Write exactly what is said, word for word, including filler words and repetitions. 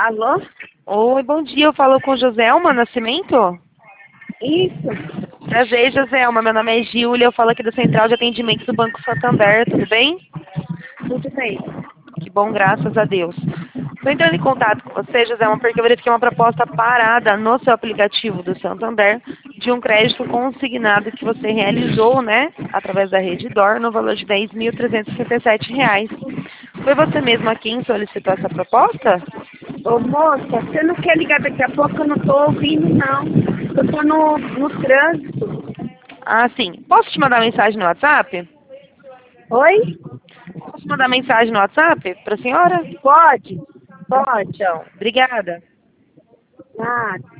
Alô? Oi, bom dia. Eu falo com Joselma Nascimento? Isso. Prazer, Joselma. Meu nome é Júlia. Eu falo aqui da Central de Atendimento do Banco Santander. Tudo bem? Tudo bem. Que bom, graças a Deus. Estou entrando em contato com você, Joselma, porque eu verifiquei uma proposta parada no seu aplicativo do Santander de um crédito consignado que você realizou, né, através da Rede Dor, no valor de dez mil trezentos e sessenta e sete reais. Foi você mesma quem solicitou essa proposta? Ô, moça, você não quer ligar daqui a pouco? Eu não tô ouvindo, não. Eu tô no, no trânsito. Ah, sim. Posso te mandar mensagem no WhatsApp? Oi? Posso mandar mensagem no WhatsApp para a senhora? Pode? Tá bom, Pode. então. Obrigada. Ah,